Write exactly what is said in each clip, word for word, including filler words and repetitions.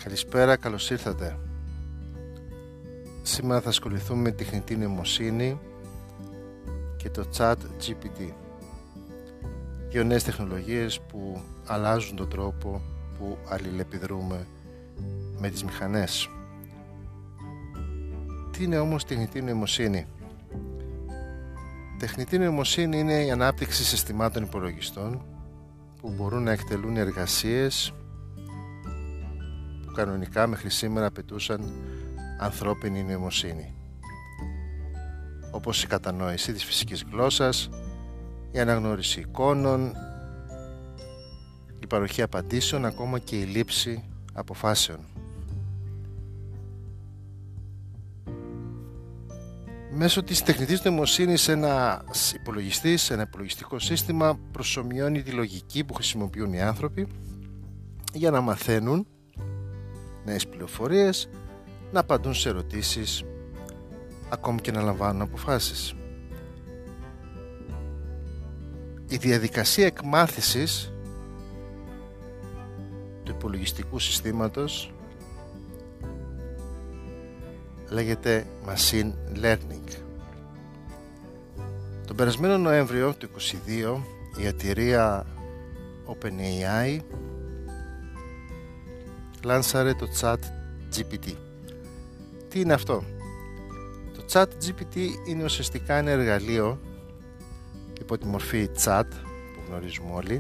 Καλησπέρα, καλώς ήρθατε. Σήμερα θα ασχοληθούμε με τη τεχνητή νοημοσύνη και το Chat τζι πι τι. Δύο νέες τεχνολογίες που αλλάζουν τον τρόπο που αλληλεπιδρούμε με τις μηχανές. Τι είναι όμως τεχνητή νοημοσύνη? Τεχνητή νοημοσύνη είναι η ανάπτυξη συστημάτων υπολογιστών που μπορούν να εκτελούν εργασίες που κανονικά μέχρι σήμερα απαιτούσαν ανθρώπινη νοημοσύνη, όπως η κατανόηση της φυσικής γλώσσας, η αναγνώριση εικόνων, η παροχή απαντήσεων, ακόμα και η λήψη αποφάσεων. Μέσω της τεχνητής νοημοσύνης ένας υπολογιστής, ένα υπολογιστικό σύστημα προσομοιώνει τη λογική που χρησιμοποιούν οι άνθρωποι για να μαθαίνουν νέες πληροφορίες, να απαντούν σε ερωτήσεις, ακόμη και να λαμβάνουν αποφάσεις. Η διαδικασία εκμάθησης του υπολογιστικού συστήματος λέγεται machine learning. Τον περασμένο Νοέμβριο του είκοσι δύο η εταιρεία OpenAI λάνσαρε το Chat τζι πι τι. Τι είναι αυτό? Το Chat τζι πι τι είναι ουσιαστικά ένα εργαλείο υπό τη μορφή chat που γνωρίζουμε όλοι,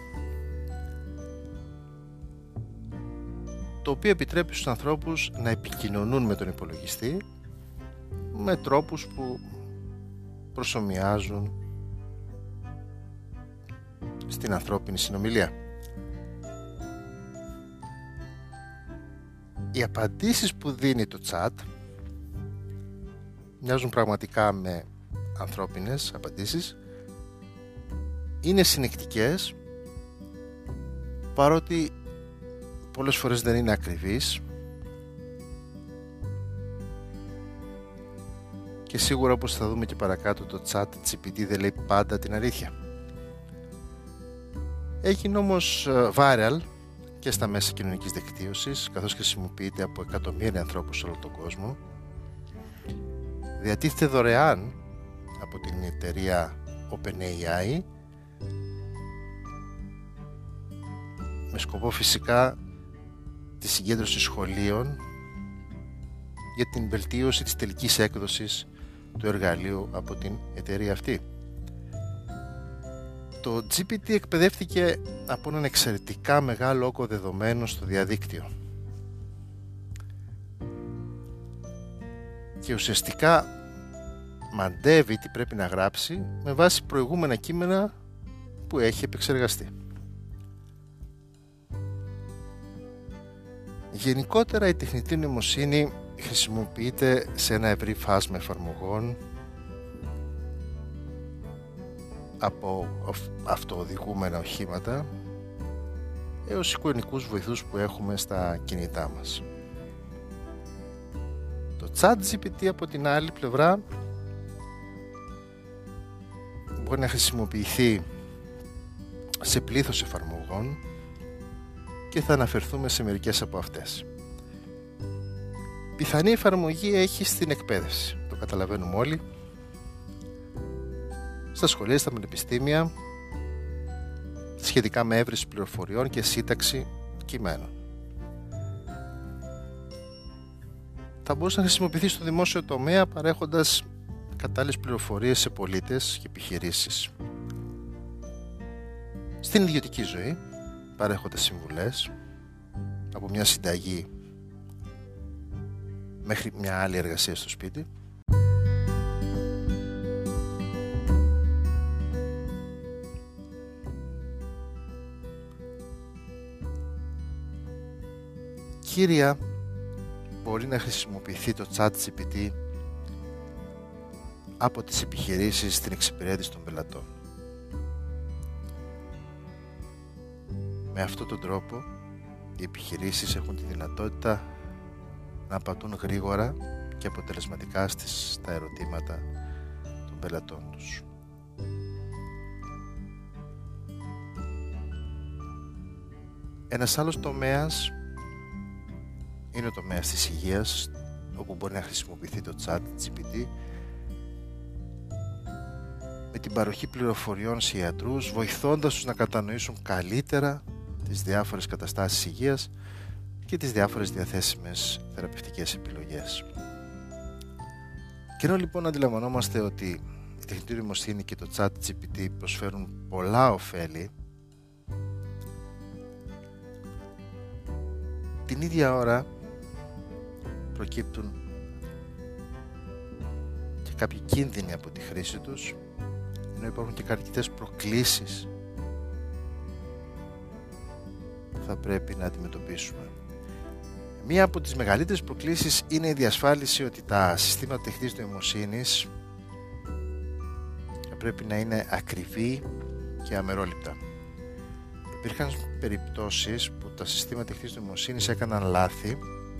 το οποίο επιτρέπει στους ανθρώπους να επικοινωνούν με τον υπολογιστή με τρόπους που προσομοιάζουν στην ανθρώπινη συνομιλία. Οι απαντήσεις που δίνει το chat μοιάζουν πραγματικά με ανθρώπινες απαντήσεις, είναι συνεκτικές, παρότι πολλές φορές δεν είναι ακριβείς και σίγουρα, όπως θα δούμε και παρακάτω, το Chat τζι πι τι δεν λέει πάντα την αλήθεια. Έγινε όμως viral και στα μέσα κοινωνικής δικτύωσης, καθώς χρησιμοποιείται από εκατομμύρια ανθρώπους σε όλο τον κόσμο. Διατίθεται δωρεάν από την εταιρεία OpenAI με σκοπό φυσικά τη συγκέντρωση σχολείων για την βελτίωση της τελικής έκδοσης του εργαλείου από την εταιρεία αυτή. Το τζι πι τι εκπαιδεύτηκε από έναν εξαιρετικά μεγάλο όγκο δεδομένων στο διαδίκτυο και ουσιαστικά μαντεύει τι πρέπει να γράψει με βάση προηγούμενα κείμενα που έχει επεξεργαστεί. Γενικότερα η τεχνητή νοημοσύνη χρησιμοποιείται σε ένα ευρύ φάσμα εφαρμογών, από αυτοοδηγούμενα οχήματα έως εικονικούς βοηθούς που έχουμε στα κινητά μας. Το Chat τζι πι τι από την άλλη πλευρά μπορεί να χρησιμοποιηθεί σε πλήθος εφαρμογών και θα αναφερθούμε σε μερικές από αυτές. Πιθανή εφαρμογή έχει στην εκπαίδευση, το καταλαβαίνουμε όλοι, στα σχολεία, στα πανεπιστήμια, σχετικά με έβρεση πληροφοριών και σύνταξη κειμένων. Θα μπορούσε να χρησιμοποιηθεί στο δημόσιο τομέα παρέχοντας κατάλληλες πληροφορίες σε πολίτες και επιχειρήσεις. Στην ιδιωτική ζωή, παρέχοντας συμβουλές από μια συνταγή μέχρι μια άλλη εργασία στο σπίτι. Κύρια, μπορεί να χρησιμοποιηθεί το Chat τζι πι τι από τις επιχειρήσεις στην εξυπηρέτηση των πελατών. Με αυτόν τον τρόπο οι επιχειρήσεις έχουν τη δυνατότητα να απαντούν γρήγορα και αποτελεσματικά στις, στα ερωτήματα των πελατών τους. Ένας άλλος τομέας είναι ο τομέας της υγείας, όπου μπορεί να χρησιμοποιηθεί το chat τζι πι τι με την παροχή πληροφοριών σε ιατρούς, βοηθώντας τους να κατανοήσουν καλύτερα τις διάφορες καταστάσεις υγείας και τις διάφορες διαθέσιμες θεραπευτικές επιλογές. Και ενώ λοιπόν αντιλαμβανόμαστε ότι η τεχνητή νοημοσύνη και το chat τζι πι τι προσφέρουν πολλά ωφέλη, την ίδια ώρα προκύπτουν και κάποιοι κίνδυνοι από τη χρήση τους, ενώ υπάρχουν και αρκετές προκλήσεις που θα πρέπει να αντιμετωπίσουμε. Μία από τις μεγαλύτερες προκλήσεις είναι η διασφάλιση ότι τα συστήματα τεχνητής νοημοσύνης πρέπει να είναι ακριβή και αμερόληπτα. Υπήρχαν περιπτώσεις που τα συστήματα τεχνητής νοημοσύνης έκαναν λάθη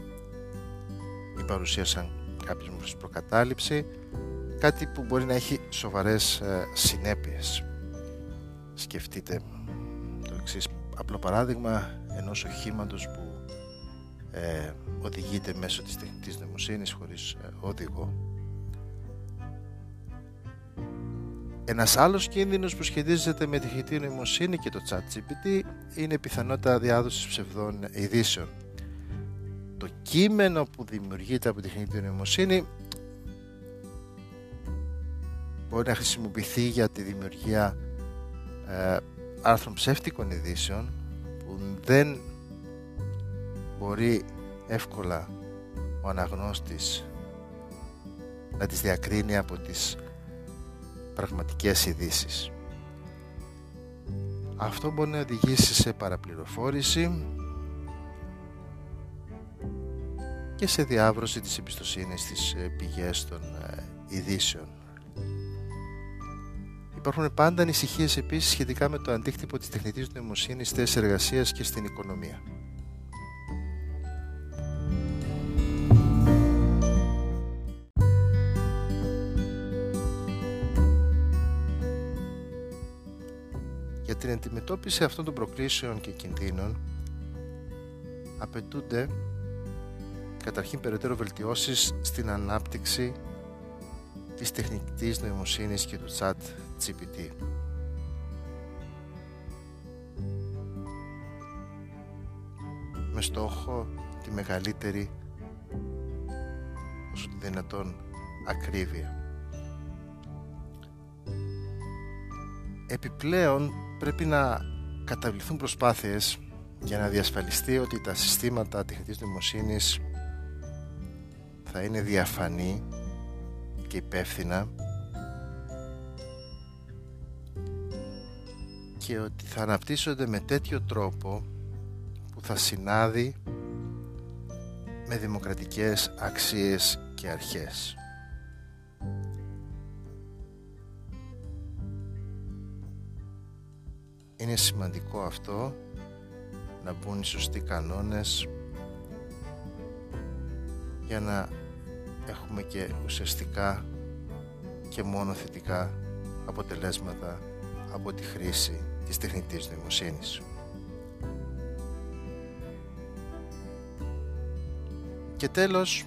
ή παρουσίασαν κάποιες μορφές προκατάληψη, κάτι που μπορεί να έχει σοβαρές ε, συνέπειες. Σκεφτείτε το εξής απλό παράδειγμα ενός οχήματος που ε, οδηγείται μέσω της τεχνητής νοημοσύνης χωρίς ε, οδηγό. Ένας άλλος κίνδυνος που σχετίζεται με τη τεχνητή νοημοσύνη και το chat τζι πι τι είναι η πιθανότητα διάδοσης ψευδών ειδήσεων. Το κείμενο που δημιουργείται από τη τεχνητή νοημοσύνη μπορεί να χρησιμοποιηθεί για τη δημιουργία ε, άρθρων ψεύτικων ειδήσεων που δεν μπορεί εύκολα ο αναγνώστης να τις διακρίνει από τις πραγματικές ειδήσεις. Αυτό μπορεί να οδηγήσει σε παραπληροφόρηση και σε διάβρωση της εμπιστοσύνης στις πηγές των ειδήσεων. Υπάρχουν πάντα ανησυχίες επίσης σχετικά με το αντίκτυπο της τεχνητής νοημοσύνης στις θέσεις εργασίας και στην οικονομία. Για την αντιμετώπιση αυτών των προκλήσεων και κινδύνων απαιτούνται καταρχήν περαιτέρω βελτιώσεις στην ανάπτυξη της τεχνητής νοημοσύνης και του chat τζι πι τι. Με στόχο τη μεγαλύτερη όσο δυνατόν ακρίβεια. Επιπλέον πρέπει να καταβληθούν προσπάθειες για να διασφαλιστεί ότι τα συστήματα τεχνητής νοημοσύνης θα είναι διαφανή και υπεύθυνα και ότι θα αναπτύσσονται με τέτοιο τρόπο που θα συνάδει με δημοκρατικές αξίες και αρχές. Είναι σημαντικό αυτό, να μπουν οι σωστοί κανόνες για να έχουμε και ουσιαστικά και μόνο θετικά αποτελέσματα από τη χρήση της τεχνητής νοημοσύνης. Και τέλος,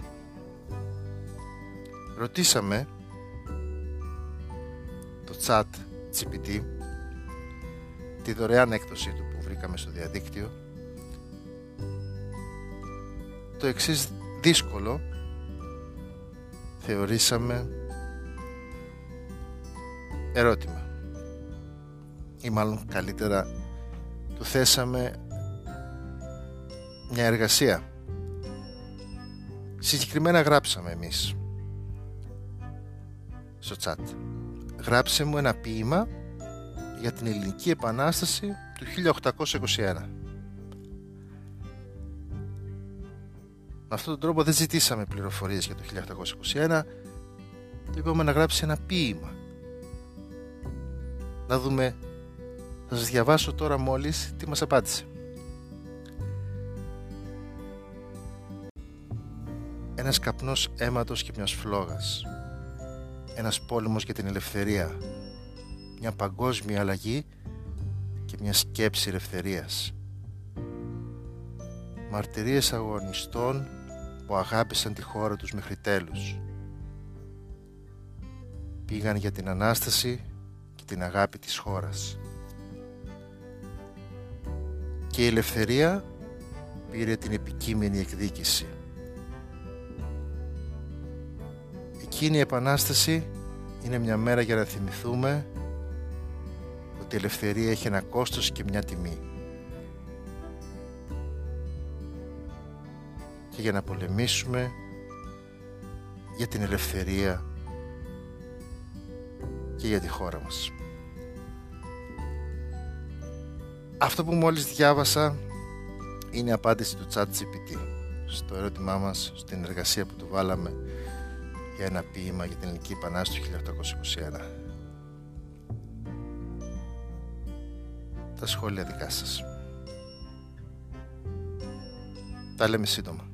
ρωτήσαμε το chat τζι πι τι, τη δωρεάν έκδοση του που βρήκαμε στο διαδίκτυο, το εξής δύσκολο θεωρήσαμε ερώτημα, ή μάλλον καλύτερα του θέσαμε μια εργασία. Συγκεκριμένα γράψαμε εμείς στο chat: γράψε μου ένα ποίημα για την Ελληνική Επανάσταση του χίλια οκτακόσια είκοσι ένα. Με αυτόν τον τρόπο δεν ζητήσαμε πληροφορίες για το χίλια οκτακόσια είκοσι ένα, του είπαμε να γράψει ένα ποίημα. Να δούμε, θα σας διαβάσω τώρα μόλις τι μας απάντησε. Ένας καπνός αίματος και μιας φλόγας, ένας πόλεμος για την ελευθερία, μια παγκόσμια αλλαγή και μια σκέψη ελευθερίας, μαρτυρίες αγωνιστών που αγάπησαν τη χώρα τους μέχρι τέλους. Πήγαν για την Ανάσταση και την αγάπη της χώρας. Και η ελευθερία πήρε την επικείμενη εκδίκηση. Εκείνη η Επανάσταση είναι μια μέρα για να θυμηθούμε ότι η ελευθερία έχει ένα κόστος και μια τιμή. Και για να πολεμήσουμε για την ελευθερία και για τη χώρα μας. Αυτό που μόλις διάβασα είναι η απάντηση του τσάτ τζι πι τι στο ερώτημά μας στην εργασία που του βάλαμε για ένα ποίημα για την Ελληνική Επανάσταση του χίλια οκτακόσια είκοσι ένα. Τα σχόλια δικά σας. Τα λέμε σύντομα.